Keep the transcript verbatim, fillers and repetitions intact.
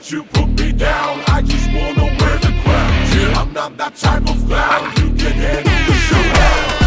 let you put me down. I just wanna wear the crown. Yeah, I'm not that type of clown. You can handle the showdown.